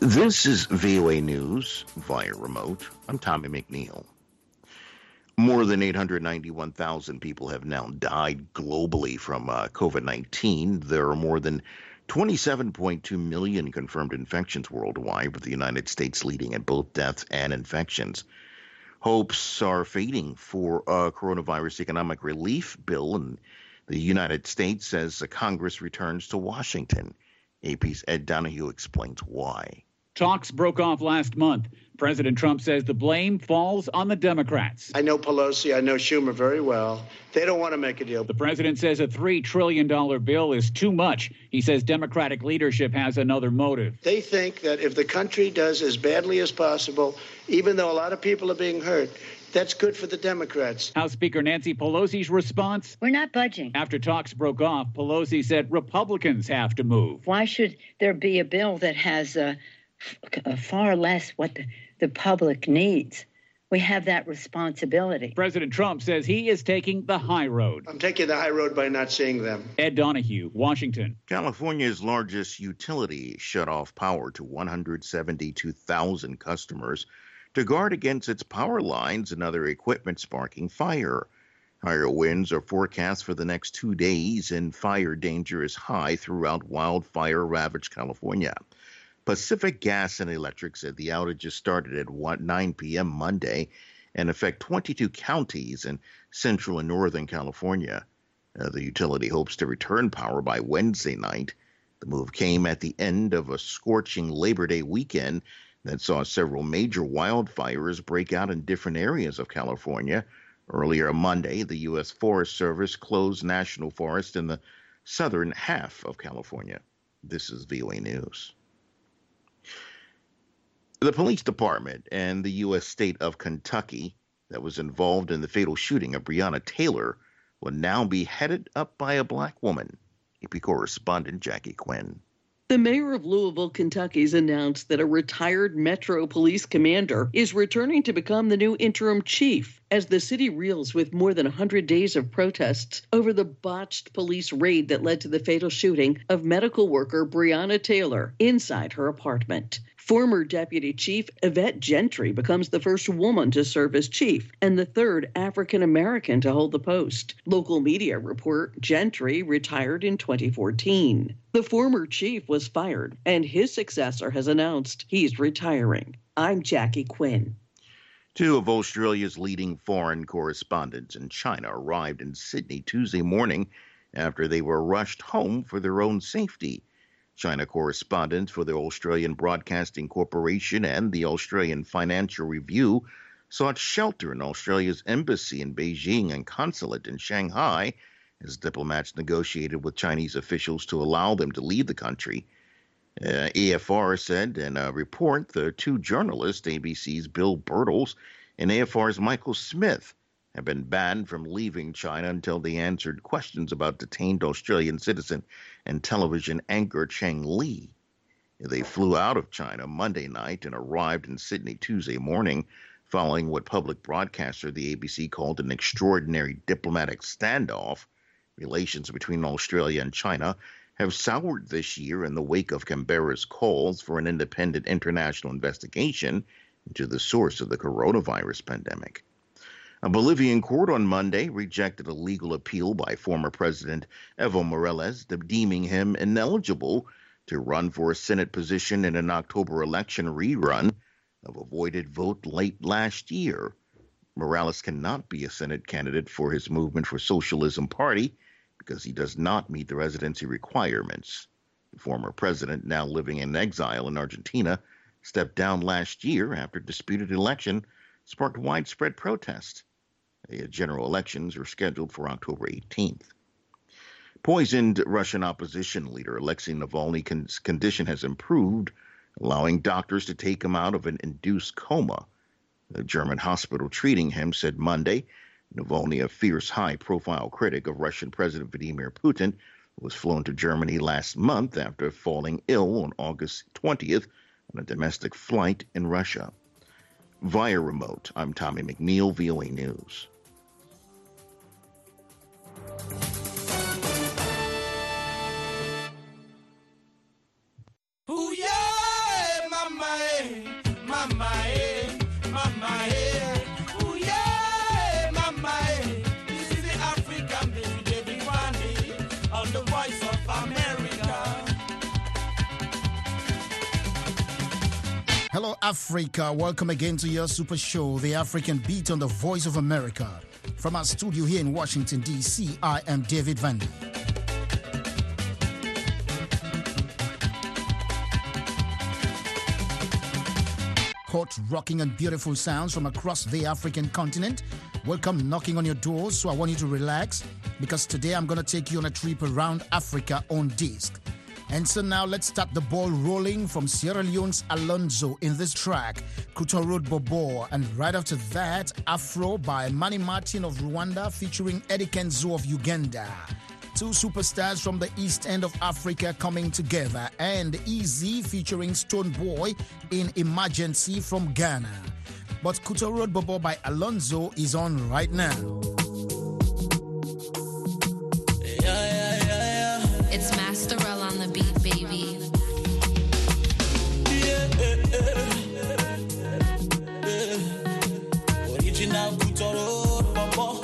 This is VOA News via remote. I'm Tommy McNeil. More than 891,000 people have now died globally from COVID-19. There are more than 27.2 million confirmed infections worldwide, with the United States leading in both deaths and infections. Hopes are fading for a coronavirus economic relief bill in the United States as the Congress returns to Washington. AP's Ed Donahue explains why. Talks broke off last month. President Trump says the blame falls on the Democrats. I know Pelosi, I know Schumer very well. They don't want to make a deal. The president says a $3 trillion bill is too much. He says Democratic leadership has another motive. They think that if the country does as badly as possible, even though a lot of people are being hurt, that's good for the Democrats. House Speaker Nancy Pelosi's response? We're not budging. After talks broke off, Pelosi said Republicans have to move. Why should there be a bill that has far less what the public needs? We have that responsibility. President Trump says he is taking the high road. I'm taking the high road by not seeing them. Ed Donahue, Washington. California's largest utility shut off power to 172,000 customers to guard against its power lines and other equipment sparking fire. Higher winds are forecast for the next 2 days, and fire danger is high throughout wildfire-ravaged California. Pacific Gas and Electric said the outages started at 9 p.m. Monday and affect 22 counties in central and northern California. The utility hopes to return power by Wednesday night. The move came at the end of a scorching Labor Day weekend that saw several major wildfires break out in different areas of California. Earlier Monday, the U.S. Forest Service closed national forests in the southern half of California. This is VOA News. The police department and the U.S. state of Kentucky that was involved in the fatal shooting of Breonna Taylor will now be headed up by a black woman. AP correspondent Jackie Quinn. The mayor of Louisville, Kentucky, has announced that a retired Metro Police commander is returning to become the new interim chief as the city reels with more than 100 days of protests over the botched police raid that led to the fatal shooting of medical worker Breonna Taylor inside her apartment. Former Deputy Chief Yvette Gentry becomes the first woman to serve as chief and the third African-American to hold the post. Local media report Gentry retired in 2014. The former chief was fired, and his successor has announced he's retiring. I'm Jackie Quinn. Two of Australia's leading foreign correspondents in China arrived in Sydney Tuesday morning after they were rushed home for their own safety. China correspondents for the Australian Broadcasting Corporation and the Australian Financial Review sought shelter in Australia's embassy in Beijing and consulate in Shanghai as diplomats negotiated with Chinese officials to allow them to leave the country. AFR said in a report the two journalists, ABC's Bill Birtles and AFR's Michael Smith, have been banned from leaving China until they answered questions about detained Australian citizen and television anchor Cheng Li. They flew out of China Monday night and arrived in Sydney Tuesday morning following what public broadcaster the ABC called an extraordinary diplomatic standoff. Relations between Australia and China have soured this year in the wake of Canberra's calls for an independent international investigation into the source of the coronavirus pandemic. A Bolivian court on Monday rejected a legal appeal by former President Evo Morales, deeming him ineligible to run for a Senate position in an October election rerun of a voided vote late last year. Morales cannot be a Senate candidate for his Movement for Socialism party because he does not meet the residency requirements. The former president, now living in exile in Argentina, stepped down last year after a disputed election sparked widespread protest. The general elections are scheduled for October 18th. Poisoned Russian opposition leader Alexei Navalny's condition has improved, allowing doctors to take him out of an induced coma. The German hospital treating him said Monday. Navalny, a fierce high-profile critic of Russian President Vladimir Putin, was flown to Germany last month after falling ill on August 20th on a domestic flight in Russia. Via remote, I'm Tommy McNeil, VOA News. Ooh, yeah, my Africa. Welcome again to your super show, The African Beat on the Voice of America. From our studio here in Washington, D.C., I am David Vandy. Hot, rocking and beautiful sounds from across the African continent. Welcome knocking on your doors, so I want you to relax because today I'm going to take you on a trip around Africa on disc. And so now let's start the ball rolling from Sierra Leone's Alonzo in this track, Kuta Road Bobo. And right after that, Afro by Manny Martin of Rwanda featuring Eddie Kenzo of Uganda. Two superstars from the east end of Africa coming together, and Easy featuring Stone Boy in Emergency from Ghana. But Kuta Road Bobo by Alonzo is on right now. It's Masterell on the beat, baby. Original Kuta Road Bobo.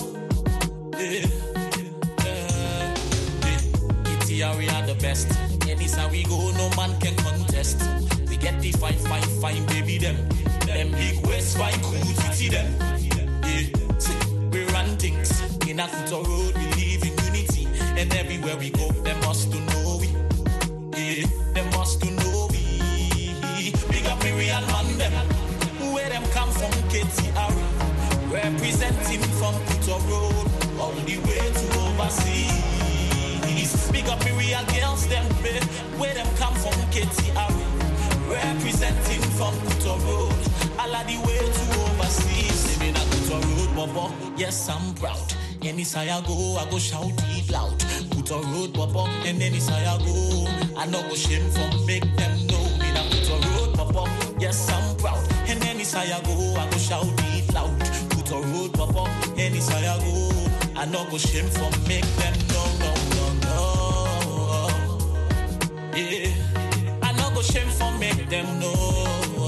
We are the best. Anytime we go, no man can contest. We get the fine, baby, them big waist, fine, cool, see them. Yeah. We run things in a Kuta Road, we live in unity. And everywhere we go, they must to know we. Yeah, they must to know we. Big up me real man, them. Where them come from, KTR. Representing from Kuta Road, all the way to overseas. Big up me real girls, them babe. Where them come from, KTR. Representing from Kuta Road, all of the way to overseas. Living at Kuta Road, Bobo, yes I'm proud. Anytime I go shout it loud. Kuta Road, Bobo, and anytime I go, I no go shame for make them know. Me na Kuta Road, Bobo, yes I'm proud. And anytime I go shout it loud. Kuta Road, Bobo, anytime I go, I no go shame for make them know. Yeah, I no go shame for make them know.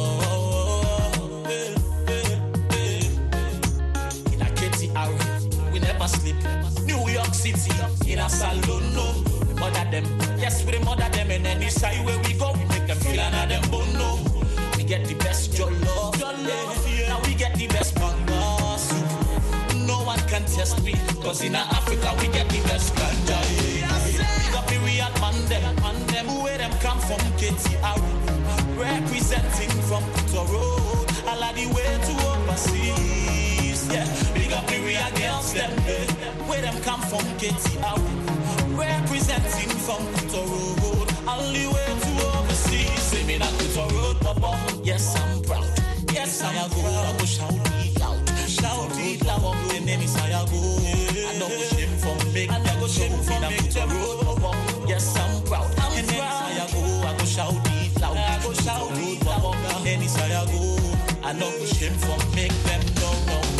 In a KTR, we never sleep. New York City, in a salon, no. We mother them, yes, we mother them. And any side where we go, we make them feel another bono. We get the best jollof, yeah. Now we get the best banga soup. No one can test me, cause in Africa we get the best ganja. We real man them, where them come from, KTR. Representing from Kuta Road, all of the way to overseas. Yeah, big up the real girls them, where them come from, KTR. Representing from Kuta Road, all the way to overseas. Say me na Kuta Road, Papa, yes I'm proud. Yes I go shout it loud. Shout it loud, and then it's I go. I no go shame from big, I no go shame from Kuta Road. Yes, I'm proud. And anytime I go shout it loud. I go shout it loud. Anytime I go, I no go shame for make them know.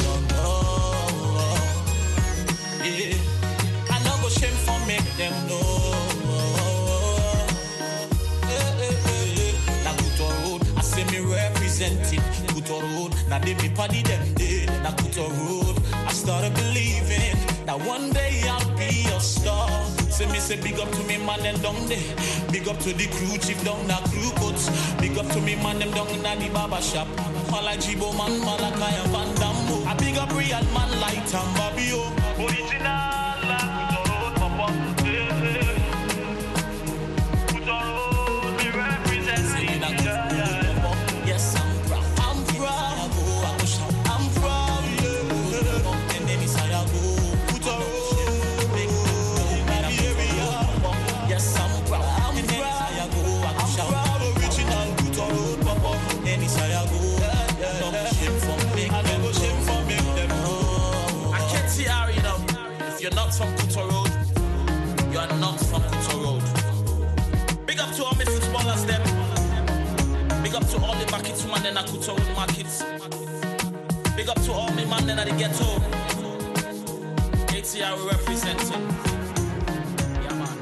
Yeah, I no go shame for make them know. Na Kuta Road, I say me representing Kuta Road. Now they be party them day. Na Kuta Road, I started believing that one day I'll be a star. Say big up to me man them down there. Big up to the crew chief down the crew coats. Big up to me man them down in the barber shop. Mala Jibo man, Malakai and Van Dambo. I big up real man like Tambabio. Original Kuta Road, Papa. Kuta Road, me representing. Yes, I'm proud. I'm proud. I go shout. I'm proud. Yeah. And then it's I go. Kuta Road. You're not from Kuta Road, you are not from Kuta Road. Big up to all my footballers them. Big up to all the markets man in the Kuta Road markets. Big up to all my man in the ghetto. ATR representing. Yeah man.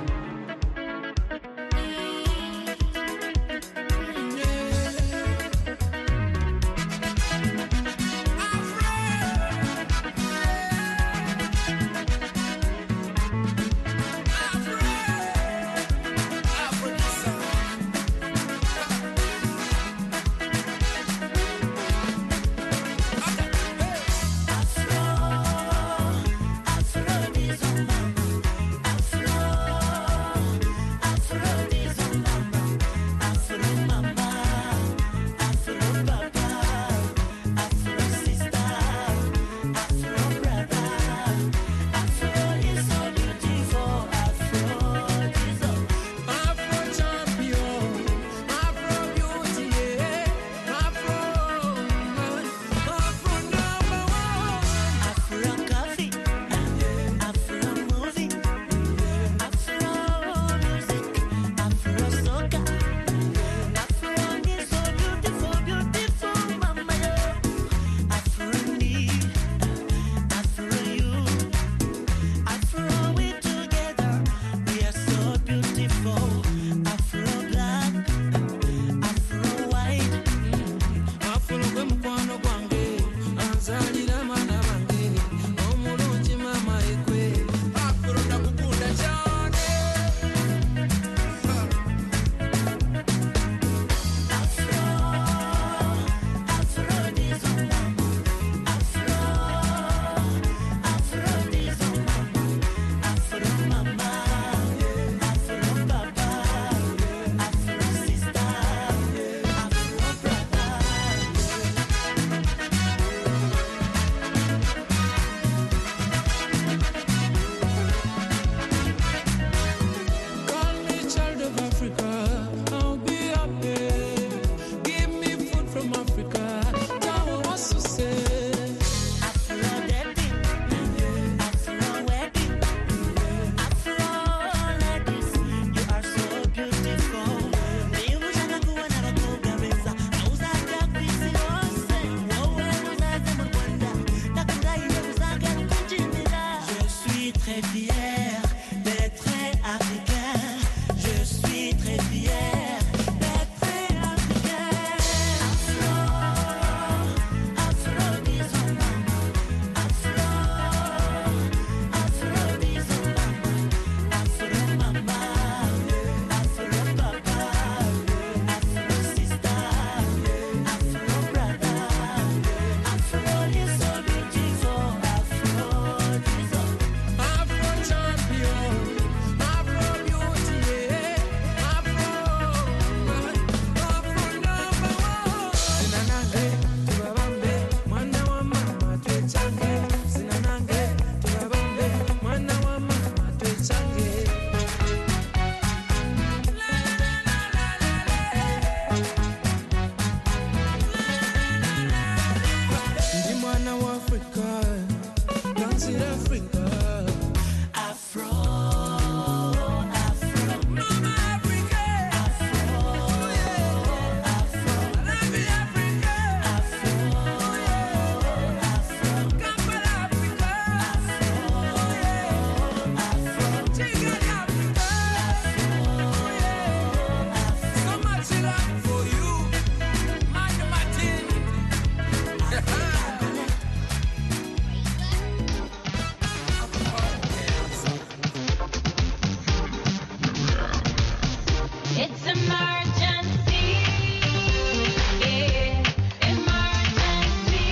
It's emergency. Yeah, emergency.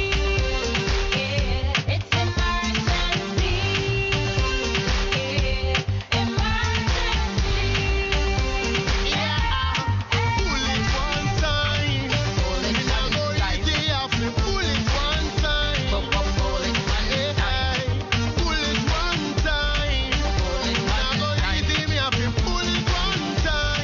Yeah, it's emergency. Yeah, emergency. Yeah. Pull it one time. Me nah go easy off me. Pull it one time. Pull it one time. Pull it one time. Me nah go easy me off me. Pull it one time.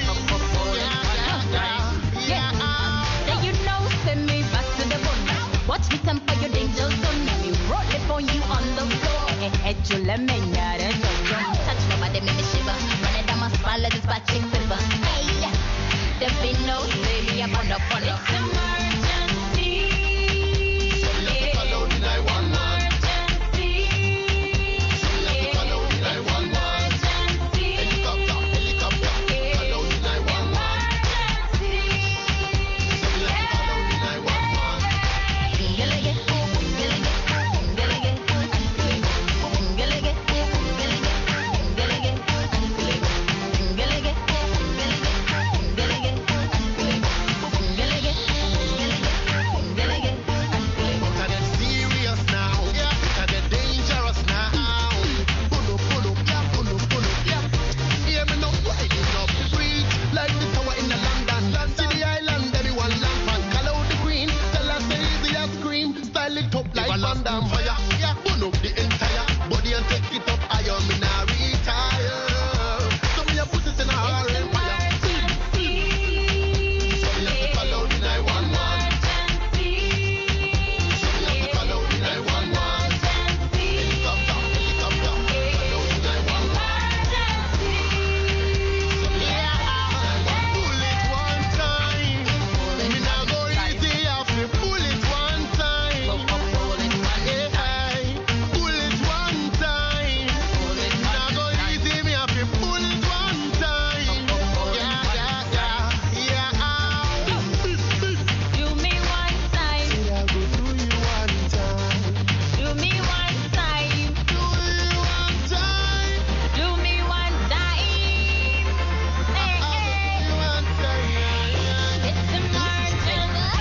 Yeah. Then you know, send me back to the bone. Watch the temper, your danger zone. Let me roll it on you on the floor. You let me know that don't touch nobody, make me shiver. Run it down my spine, let this bad chick fever. Hey, there be no baby, I'm on the phone. It's emergency. Somebody call out the 911. Somebody call out the 911. Helicopter. Call out the 911. Somebody call out the 911. Because they're serious now. Yeah. Because they're dangerous now. Pull up, yeah. Hear me now, riding up the street like the tower in the London. See the island, everyone laugh and call out the queen. Tell us the easiest scream, style it up like Van Damme. Fire, yeah, burn up the entire body and take it up higher. Me nah retire. So me a put it in a hard empire. So me have to call out the 911. So me have to call out the 911. Helicopter. Call out the 911. Pull it one time. Me nah go easy off me. Pull it one time. Yeah. Pull it one time. Me nah go easy me off me. Pull it one time. Yeah. Do me one time. I go do you one time. Do me one time. Do you one time. Do me one time. Hey, I hey. go do you one time. It's emergency.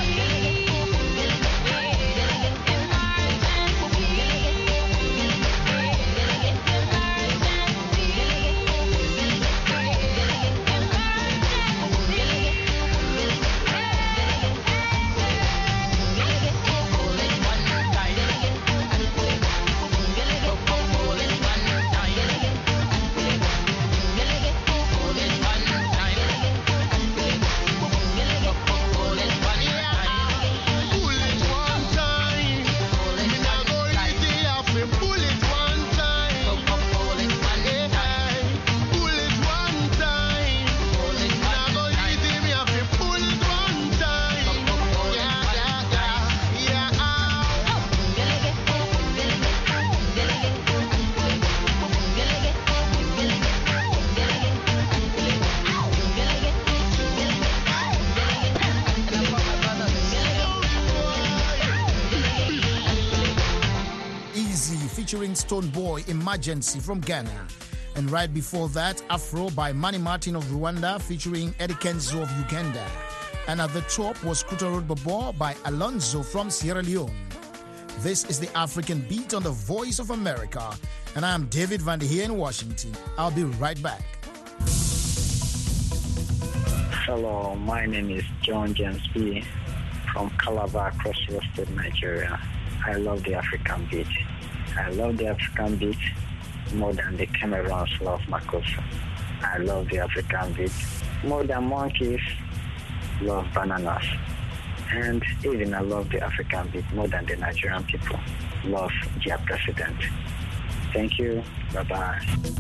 Pull it one time. Me nah go easy off me. Pull it one time. Yeah. Pull it one time. Me nah go easy me off me. Pull it one time. Easy featuring Stone Boy, Emergency from Ghana. And right before that, Afro by Manny Martin of Rwanda featuring Eddie Kenzo of Uganda. And at the top was Kuta Road Bobo by Alonzo from Sierra Leone. This is the African Beat on the Voice of America. And I am David Van Der Heer in Washington. I'll be right back. Hello, my name is John James B. from Calabar, Cross River State, Nigeria. I love the African beat. I love the African beat more than the Cameroons love Makossa. I love the African beat more than monkeys love bananas. And even I love the African beat more than the Nigerian people love their president. Thank you. Bye-bye.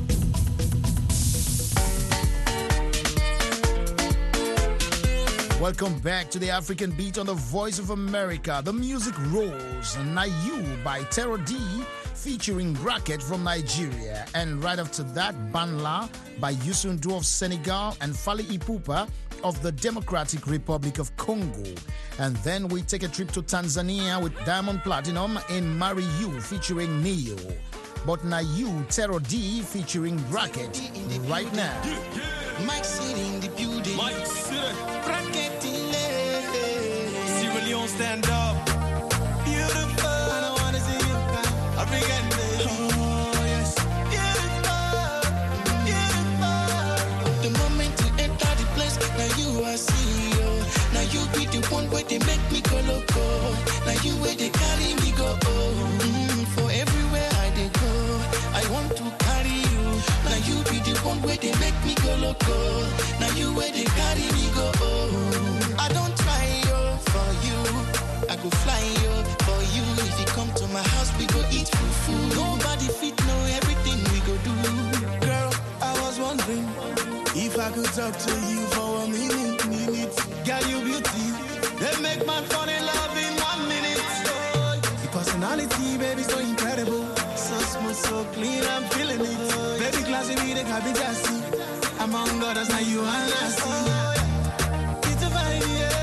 Welcome back to the African Beat on the Voice of America. The music rolls. Nayu by Terror D featuring Bracket from Nigeria. And right after that, Banla by Youssou N'Dour of Senegal and Fally Ipupa of the Democratic Republic of Congo. And then we take a trip to Tanzania with Diamond Platinum in Marry You featuring Neo. But Nayu, Terror D featuring Bracket right now. Mike City in the building. Mike City. Bracket delay. Sierra Leone stand up. Beautiful. I don't wanna see you cry. African baby. Oh yes. Beautiful. Beautiful. The moment you enter the place, now you are CEO. Now you be the one where they make me go loco. Now you where they carry me go. For everywhere I they go, I want to carry you. Now you be the one where they make me go loco. Now you where they carry me go. I don't try for you. I go fly for you. If you come to my house, we go eat food. Nobody fit know everything we go do. Girl, I was wondering if I could talk to you for a minute. Girl, you beauty. They make man fall in love in 1 minute. Your personality, baby, so incredible. So smooth, so clean, I'm feeling it. Baby, classy, me, they can be just among others, now you are nasty. It's a vibe, yeah.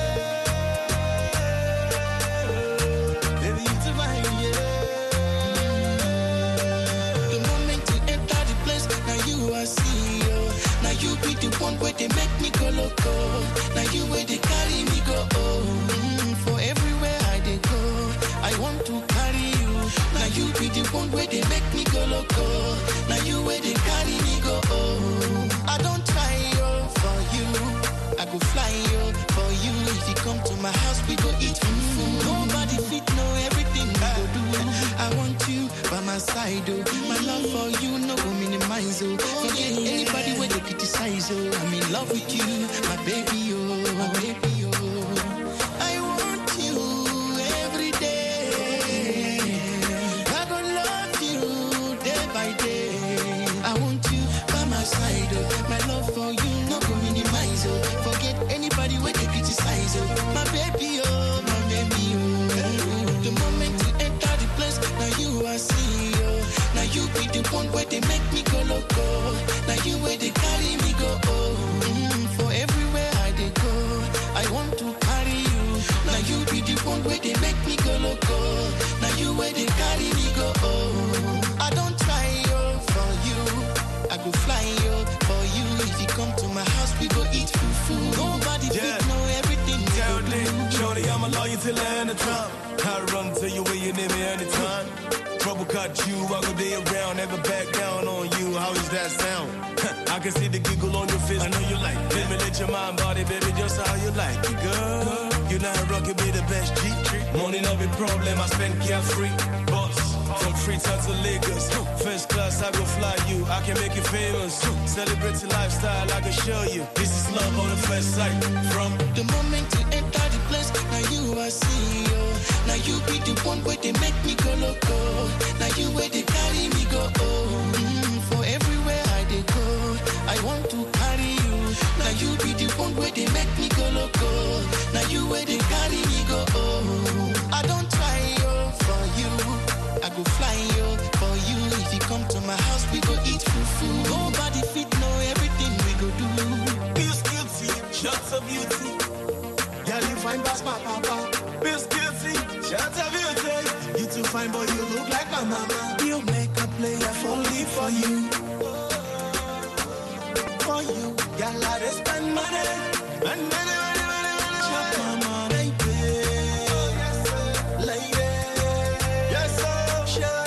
Baby, it's a vibe, yeah. The moment you enter the place, now you are CEO. Now you be the one where they make me go loco. Now you where they carry me go. For everywhere I they go, I want to carry you. Now you be the one where they make me go loco. Now you where they carry me go. I don't try for you. I go fly for you. If you come to my house, we go eat food. Nobody fit know everything we go do. I want you by my side, oh. My love for you no go minimize, oh. Forget anybody where they criticize, oh. I'm in love with you, my baby, oh, my baby, oh. I want you every day. I gonna love you day by day. I want you by my side, oh. My love for you no go minimize, oh. Forget anybody where they criticize, oh. My baby, oh, my baby, oh. The moment you enter the place, now you are CEO. Now you be the one where they make me go loco. Now you where they carry me go. For everywhere I they go, I want to carry you. Now you be the one where they make me go loco. Now you where they carry me go. I don't try for you. I go fly for you. If you come to my house, we go eat food. Nobody fit know everything. Shorty, I'ma love you till the end of time. I run to you where you need me anytime. Trouble cut you, I go be around, never back down on you. How does that sound? I can see the giggle on your face. I know you like it. Let me let your mind body, baby, just how you like it, girl. You know how rock, you be the best G. Morning of a problem, I spend carefree. Boss, from Freetown to Lagos. First class, I go fly you. I can make you famous. Celebrate your lifestyle, I can show you. This is love on the first sight. From the moment you enter the place, now you are CEO. Now you be the one where they make me go loco. Now you where they carry me go. For everywhere I they go, I want to carry you. Now you be the one where they make me go loco. Now you where they carry me go. I don't try for you. I go fly for you. If you come to my house, we go eat food. Nobody fit know everything we go do. Biscuity, shots of beauty. Girl, you find past my papa. Biscuity, shots of beauty. You too fine, boy, you look like my mama. You make a player only for you. For you, girl, I just spend money. And money. Shop mama, baby. Yes, sir. Lady. Yes, sir. Shut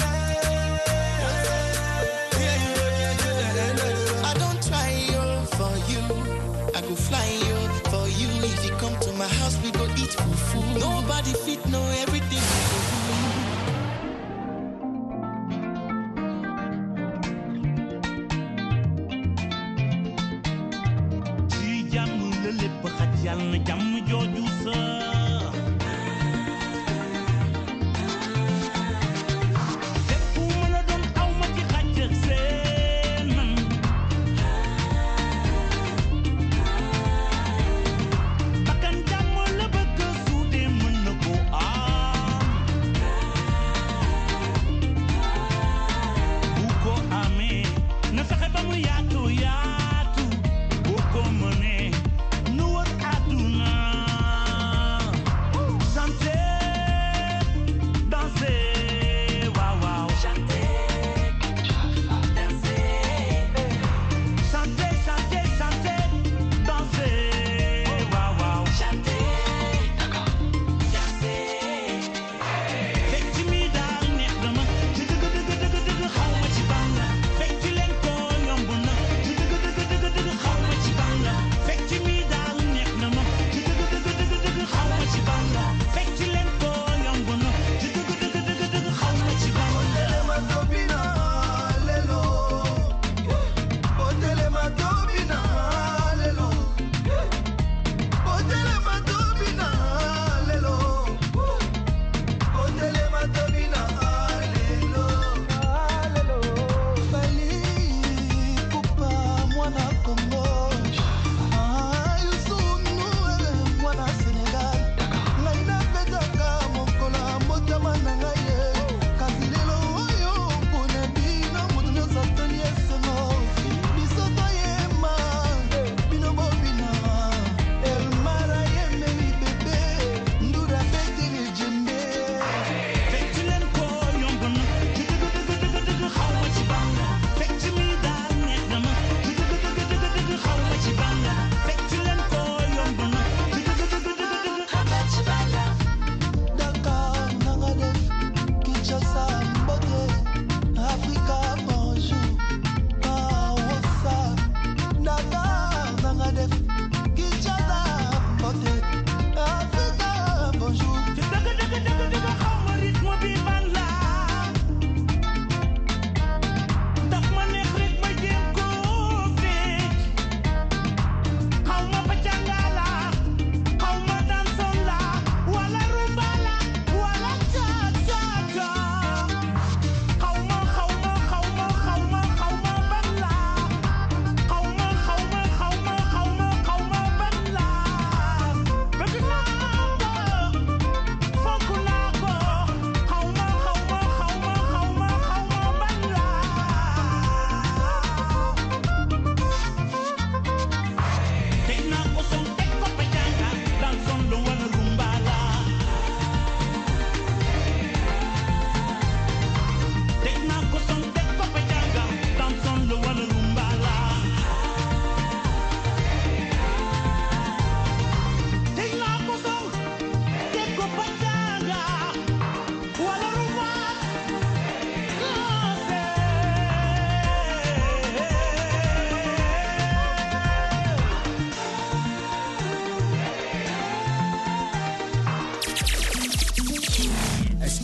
I don't try for you. I go fly for you. If you come to my house, we go eat food. Nobody fit know everything we go do.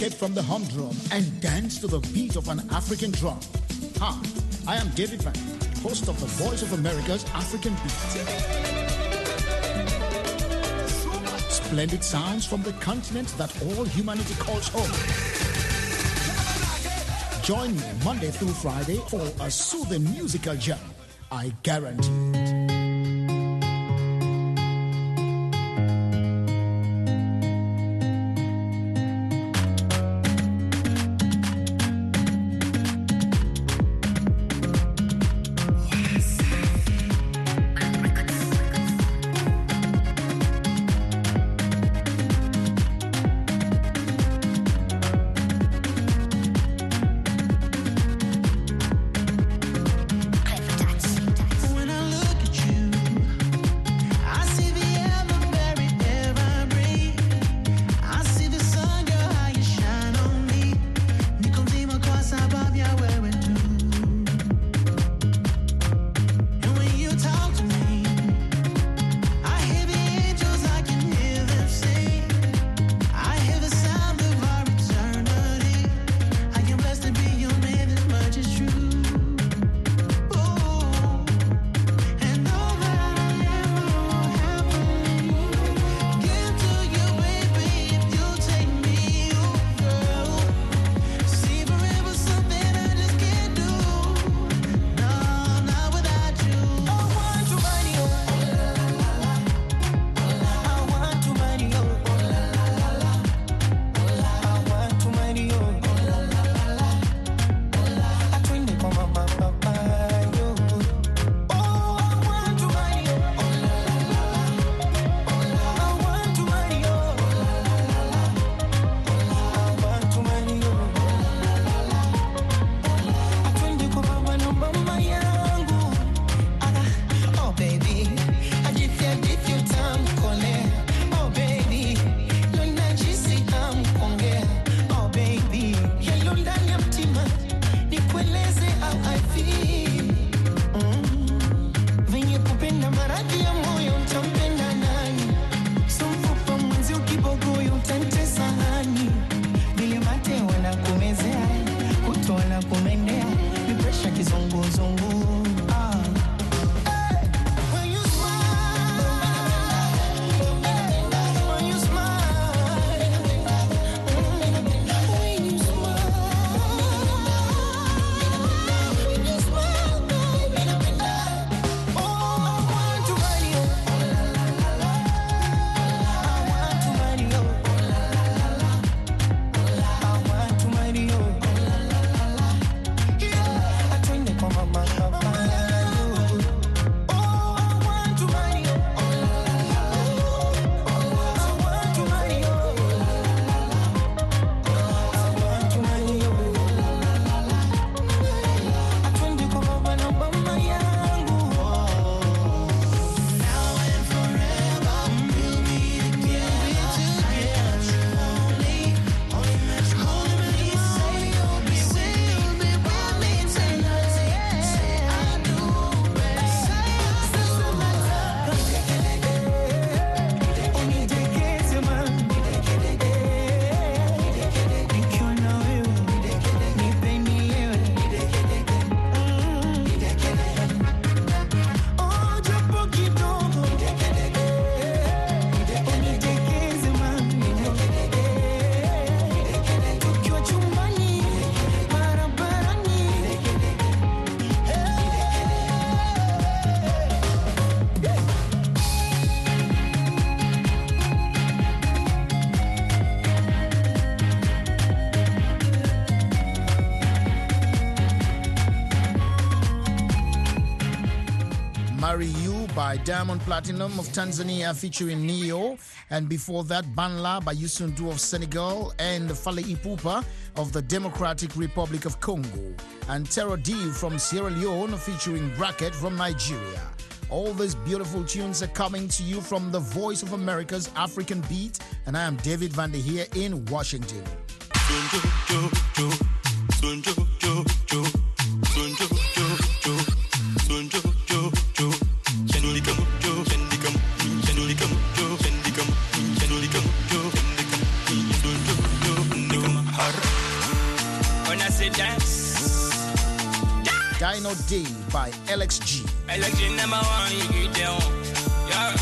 escape from the humdrum and dance to the beat of an African drum. Hi, I am David Van, host of the Voice of America's African Beat. Splendid sounds from the continent that all humanity calls home. Join me Monday through Friday for a soothing musical jam. I guarantee it. Marry You by Diamond Platinum of Tanzania featuring Neo. And before that, Banla by Youssou N'Dour of Senegal and Fally Ipupa of the Democratic Republic of Congo. And Terror D from Sierra Leone featuring Bracket from Nigeria. All these beautiful tunes are coming to you from the Voice of America's African Beat. And I am David Van Der here in Washington. Dino Day by LXG. LXG number one, you get down. Yeah.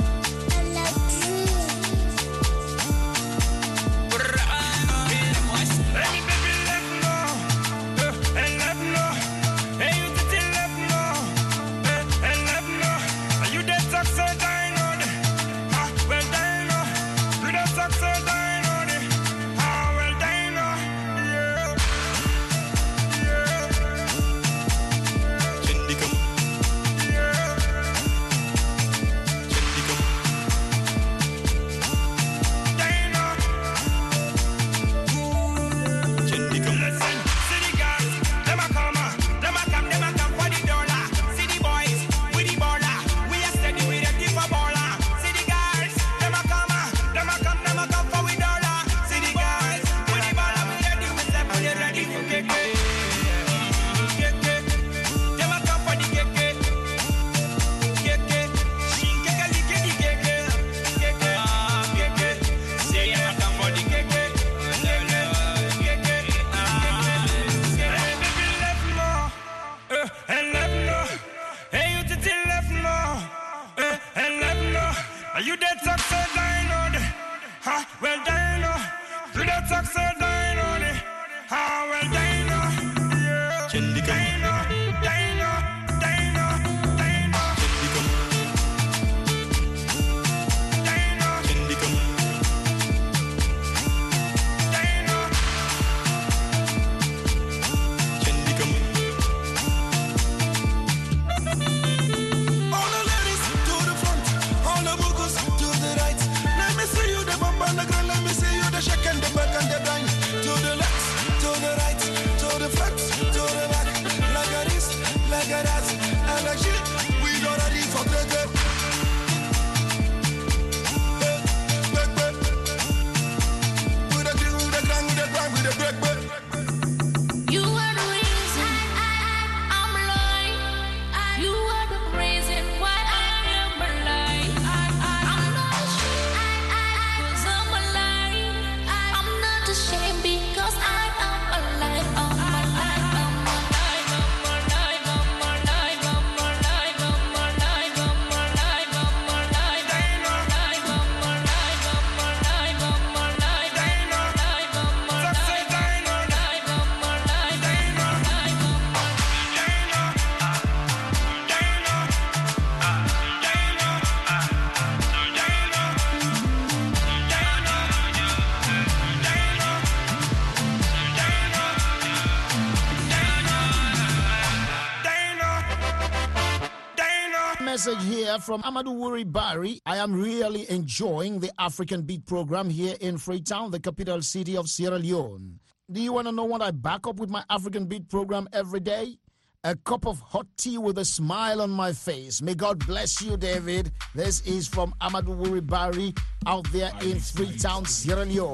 Message here from Amadou Wuri Bari. I am really enjoying the African Beat program here in Freetown, the capital city of Sierra Leone. Do you want to know what I back up with my African Beat program every day? A cup of hot tea with a smile on my face. May God bless you, David. This is from Amadou Wuri Bari out there in Freetown, Sierra Leone.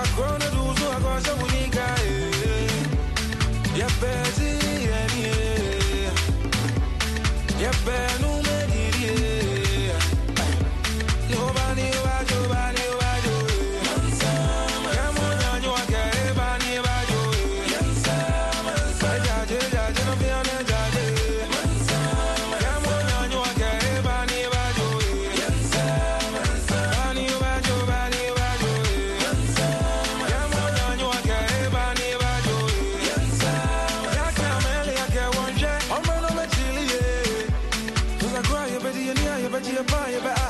Zakrona duzu akosha unika Yepezi Yepenu mediri Yobani wajo bani wajo Yamunya nyuake bani wajo Jaje jaje no fiane jaje Yamunya nyuake bani wajo Bani wajo bani wajo Yamunya nyuake bani wajo Yakamele yake wonje Omeno mechili I cry, you better, you near, you better, you buy, you better,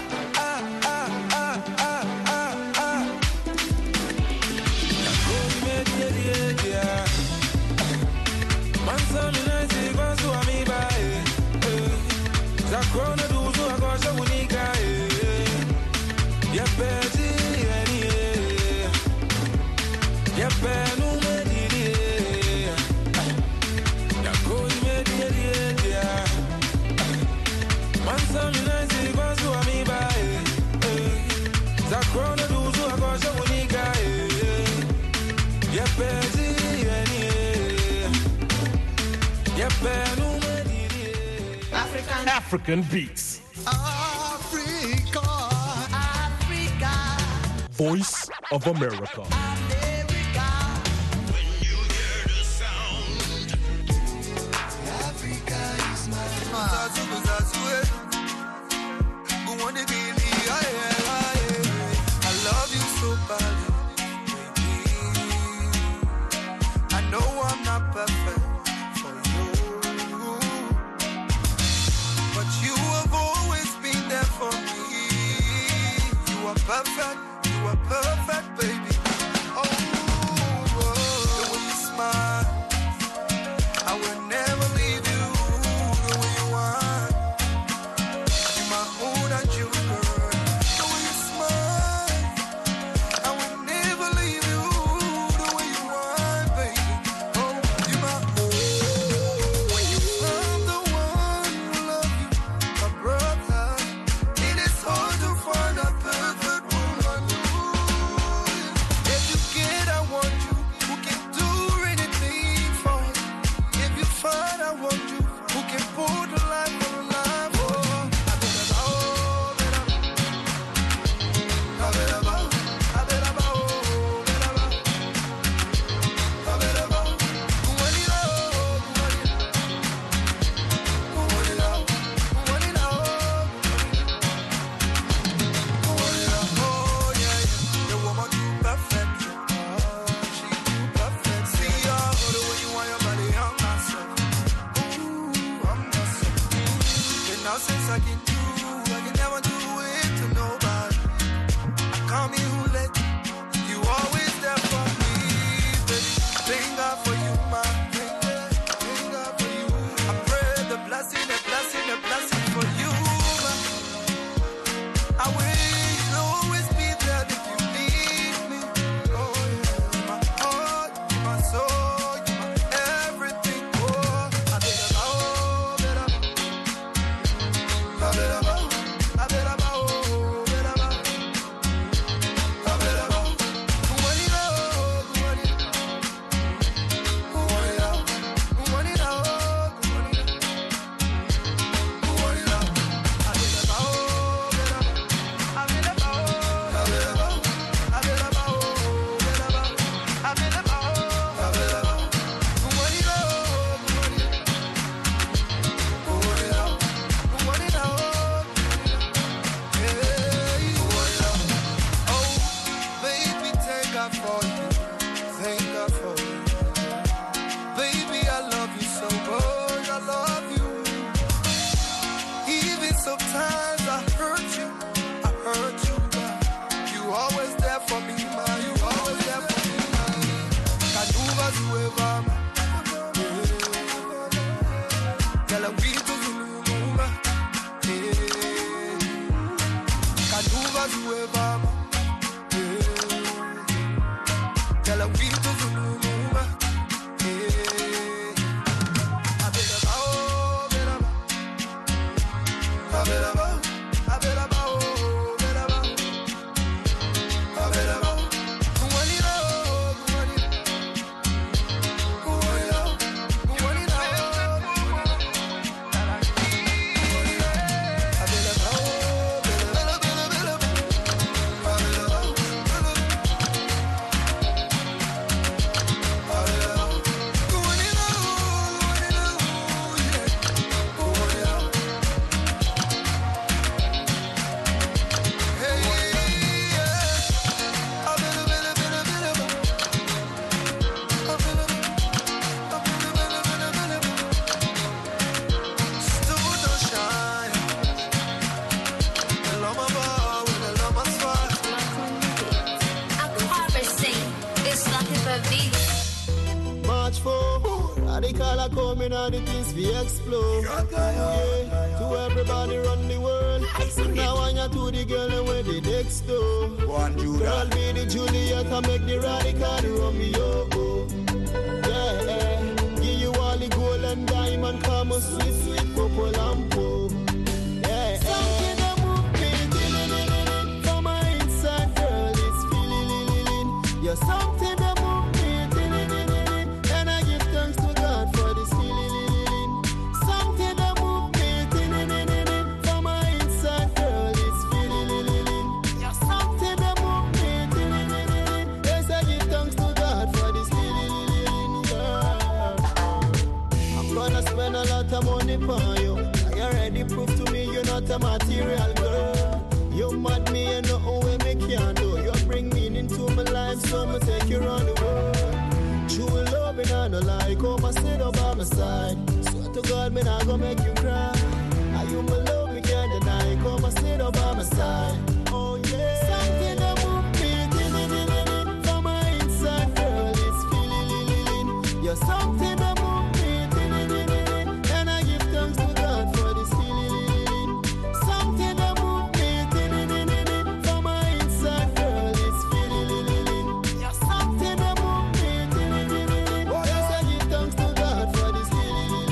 African beats. Africa, Africa. Voice of America. America. When you hear the sound, Africa is my I love you so badly, baby. I know I'm not perfect. Perfect, you are perfect, baby. Oh, the way you smile, I will never leave you. The way you are, you're my own and you, girl. The way you smile, I will never leave you. The way you are, baby. Oh, you're my own. When you found the one who loves you, my brother, it is hard to find a perfect. for beats. March 4, radical are coming and the things we explode. Yeah, to everybody run the world. Now I want to the girl and where the next door. Girl be the Juliet and make the radical Romeo. Yeah, give you all the gold and diamond, come on, sweet, sweet purple lampo. Yeah, something that move me for my inside girl is feeling. You're something that move me, and I give thanks to God for this feeling. Something that move me for my inside girl is feeling. You're something that move me, yes, I give thanks to God for this feeling. I'm gonna spend a lot of money for you. You already proved to me you're not a material girl. You mad me and nothing way me can do. You bring meaning to my life, so I'ma take you around the world. True love and I no lie, come and sit up by my side. Swear to God, me not gonna make you cry. And you my love, me can't deny. Come and sit up by my side. Oh yeah, something that move me for my inside girl is feeling. You're something that move me, and I give thanks to God for this feeling. Something that move me for my inside girl is feeling. You're something that move me, yes, I give thanks to God for this feeling.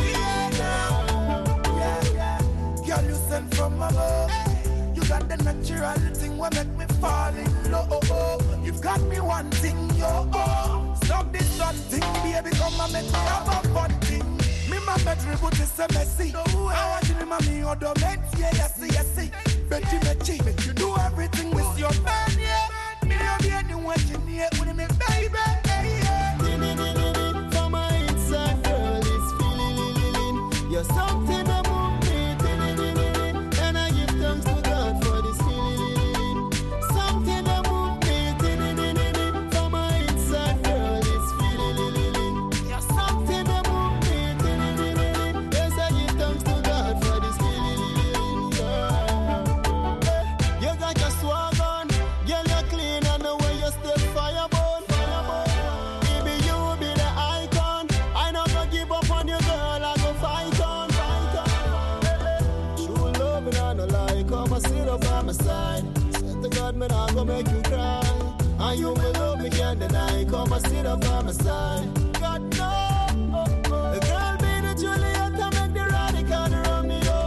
Girl, you sent from above. You got the natural thing what make me fall in love. You've got me one thing, yo. Stop this something, baby, come and make me have a fun thing. Me my bedroom put this a messy. I want you to me other men, yeah, yes. Betty, make you do everything with your man, yeah. Me love you and what you need with me, baby, yeah. For my inside girl is feeling. You're something that move me, and I give thanks to God for this feeling. Something that move me for my inside girl is feeling. You're something that move me, yes, I give thanks to God for this feeling. You got your swag on, girl, you're clean and the way you stay fireborn. Baby, you be the icon. I not gonna give up on you, girl. I go fight on. True love and I no lie. Come and sit up by my side. Swear to God, me not gonna make you cry. And you my love, me can't deny. Come and sit up by my side. God no, the girl be the Juliet and make the radical Romeo.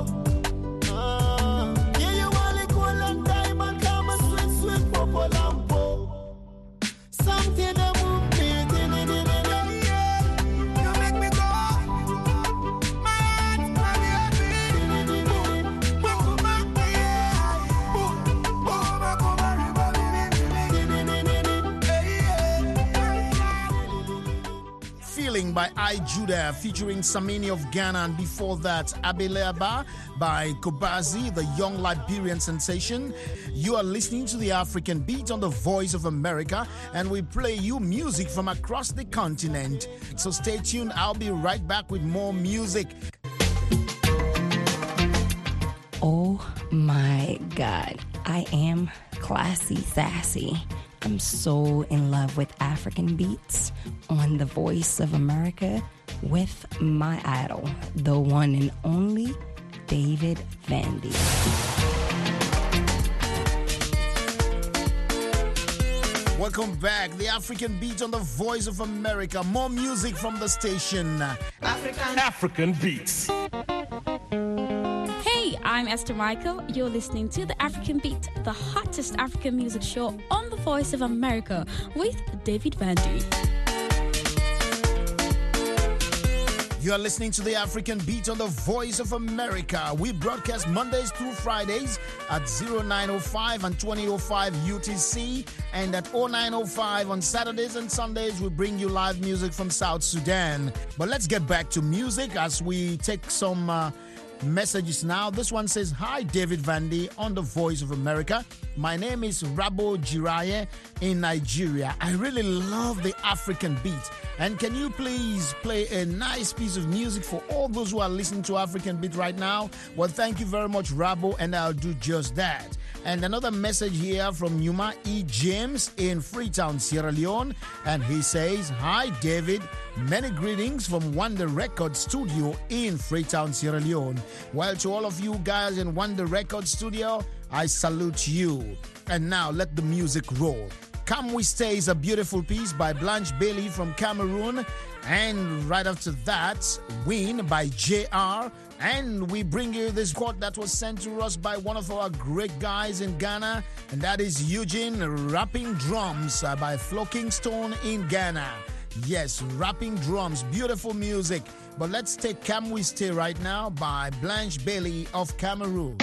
Yeah, you all the gold and diamond, come and sweet, sweet purple lampo. Something that move me, You make me go. My heart, my baby. Feeling by I Judah featuring Samini of Ghana, and before that Abeleaba by Kobazi, the young Liberian sensation. You are listening to the African Beat on the Voice of America, and we play you music from across the continent. So stay tuned, I'll be right back with more music. Oh my God, I am classy sassy. I'm so in love with African beats on the Voice of America with my idol, the one and only David Vandy. Welcome back. The African Beat on the Voice of America. More music from the station. African Beats. Hey, I'm Esther Michael. You're listening to the African Beat, the hottest African music show on the Voice of America with David Vandy. You are listening to the African Beat on the Voice of America. We broadcast Mondays through Fridays at 0905 and 2005 UTC, and at 0905 on Saturdays and Sundays we bring you live music from South Sudan. But let's get back to music as we take some messages now. This one says, "Hi, David Vandy on the Voice of America. My name is Rabo Jiraye in Nigeria. I really love the African beat. And can you please play a nice piece of music for all those who are listening to African beat right now?" Well, thank you very much, Rabo, and I'll do just that. And another message here from Numa E. James in Freetown, Sierra Leone. And he says, "Hi, David. Many greetings from Wonder Record Studio in Freetown, Sierra Leone. Well, to all of you guys in Wonder Record Studio, I salute you. And now let the music roll. Come We Stay is a beautiful piece by Blanche Bailey from Cameroon. And right after that, Win by JR. And we bring you this quote that was sent to us by one of our great guys in Ghana, and that is Eugene Rapping Drums by Flocking Stone in Ghana. Yes, rapping drums, beautiful music. But let's take Come We Stay right now by Blanche Bailey of Cameroon.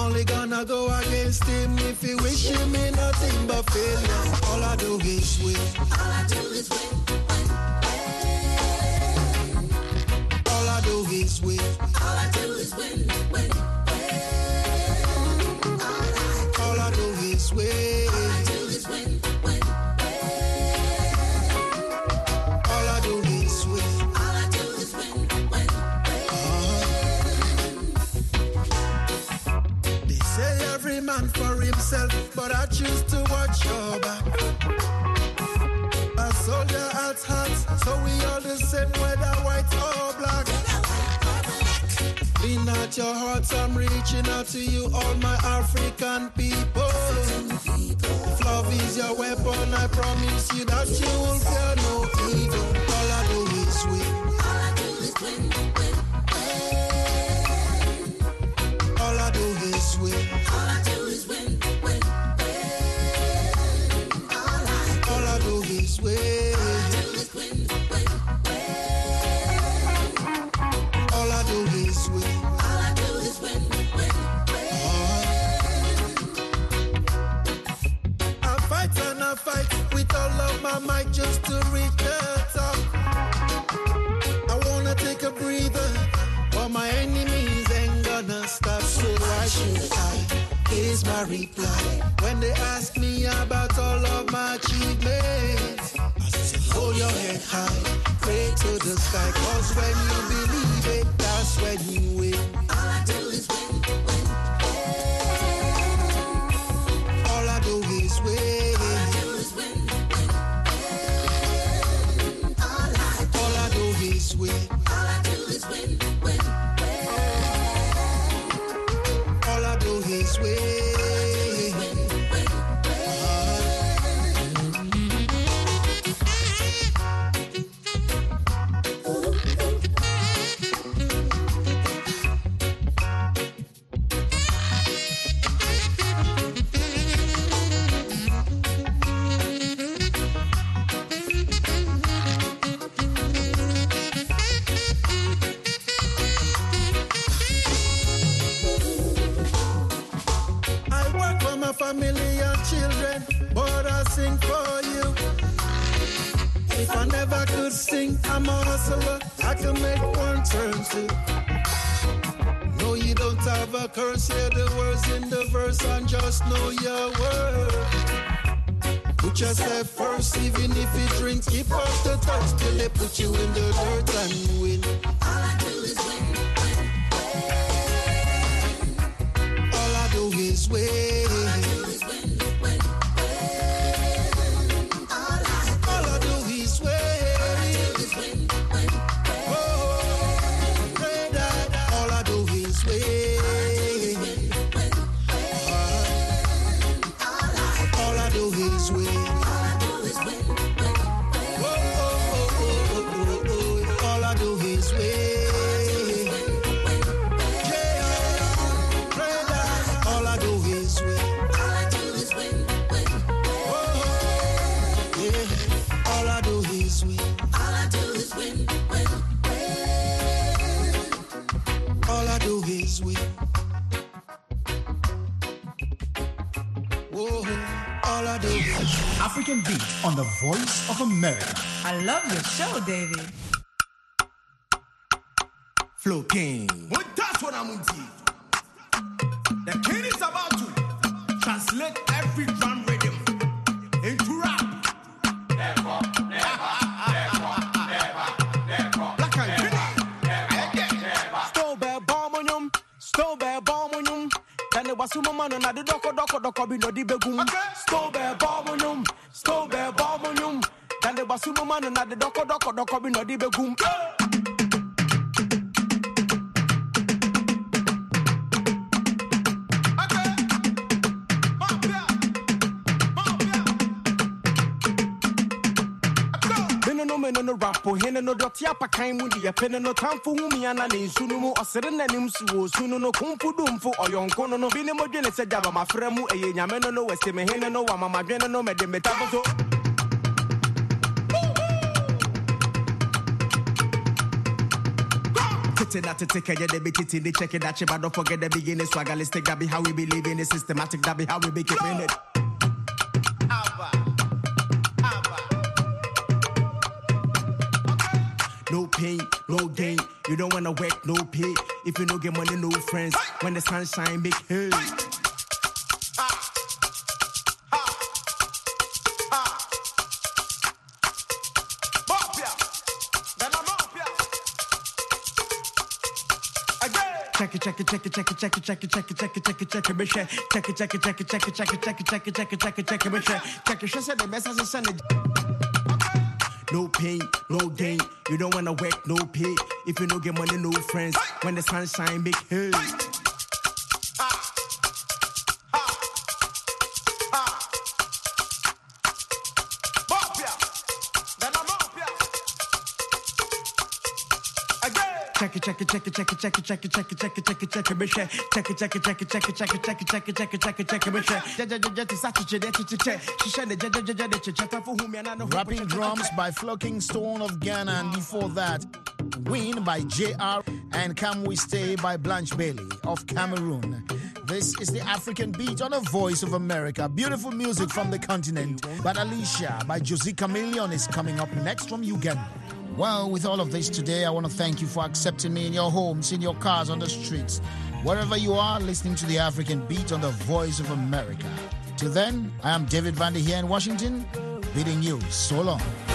only gonna go against him if he wishing me nothing but failure. All I do is win. All I do is win. All I do is win. All I do is win. All I do is win. All I do is win. All I do is win. All I do is win. They say every man for himself, but I choose to watch your back. A soldier at heart, so we all the same, whether white or black. Lean out your hearts, I'm reaching out to you, all my African people. If love is your weapon, I promise you that you will fear no evil. All I do is win. All I do is win. All I do is win. All I do is win. All I do is win. All I do is win. All I do is win. I fight and I fight with all of my might just to reach the top. I wanna take a breather, but my enemies ain't gonna stop. So why should I? Here's my reply. When they ask me about all of my achievements, I say hold your head high, pray to the sky, cause when you believe it, that's when you win. All I do is win. All I do is win. All I do is win. All I do is win. All I do is win. Family and children, but I sing for you. If I never could sing, I'm a hustler. I can make one turn two. No, you don't have a curse. Hear the words in the verse and just know your word. Put yourself first, even if you drink, keep up the touch till they put you in the dirt and win. All I do is win. All I do is win. African Beat on the Voice of America. I love your show, Davey. Flow King. Well, that's what I'm into. The king is about to translate every drum rhythm into rap. Never. Black and green. Stowbell Bomonium. Then it was some man and the doko be no dibegum. Stowbell Bomonium. Then it was some man and the doko be no dibegum. No rapo, hene no dotia pa kai mundi ya pene no tamfu humi ana ne sunu mu osere na nim suwo sunu no kumfu dumfu oyonko no bi ne modwene se jaba mafra mu eye nyame no wese me hene no wa mama dwene no mede metaboso Put it out to take care of the bitch, they check it out, but don't forget the beginning. Swagalistic, that be how we be living. It's systematic, that be how we be keeping it. No pain, no gain. You don't wanna work, no pay. If you don't get money, no friends. When the sun shine, big hey. Check it, check it, check it, check it, check it, check it, check it, check it, check it, check it, bitch. Check it, check it, check it, check it, check it, check it, check it, check it, check it, check it, bitch. Check it, she said the best as a son. No pain, no gain. You don't wanna work, no pay. If you don't get money, no friends. When the sun shine, big hey. Check it, check it, check it, check it, check it, check it, check it, check it, check it, check it, bitch. Check it, check it, check it, check it, check it, check it, check it, check it, check it, check it, bitch. Rapping Drums by Flocking Stone of Ghana, and before that, Win by JR and Can We Stay by Blanche Bailey of Cameroon. This is the African Beat on the Voice of America. Beautiful music from the continent. But Alicia by Josie Chameleon is coming up next from Uganda. Well, with all of this today, I want to thank you for accepting me in your homes, in your cars, on the streets. Wherever you are, listening to the African Beat on the Voice of America. Till then, I am David Vander here in Washington, bidding you so long.